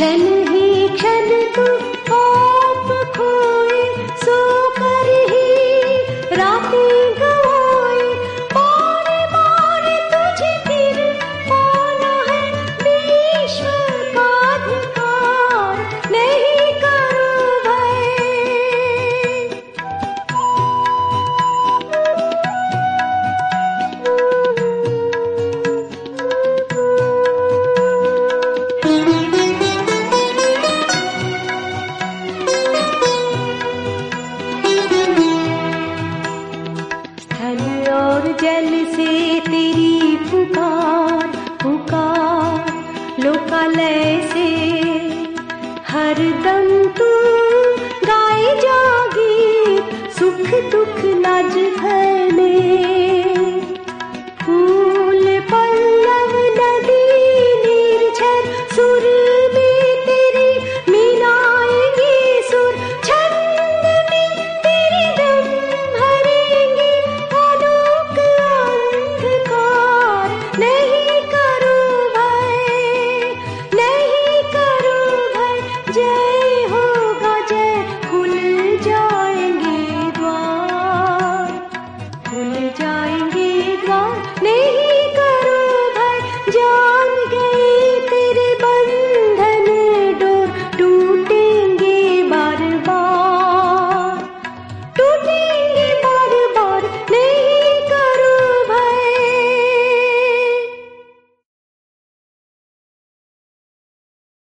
क्षण ही क्षण तू आप खोए, सो कर ही रातें गवाए। बार बार तुझे फिर पाना है, विश्व का अधिकार नहीं करो भय। जल से तेरी पुकार पुकार, लोकालय से हर दम तू गाए जा गीत। सुख दुख लाज भर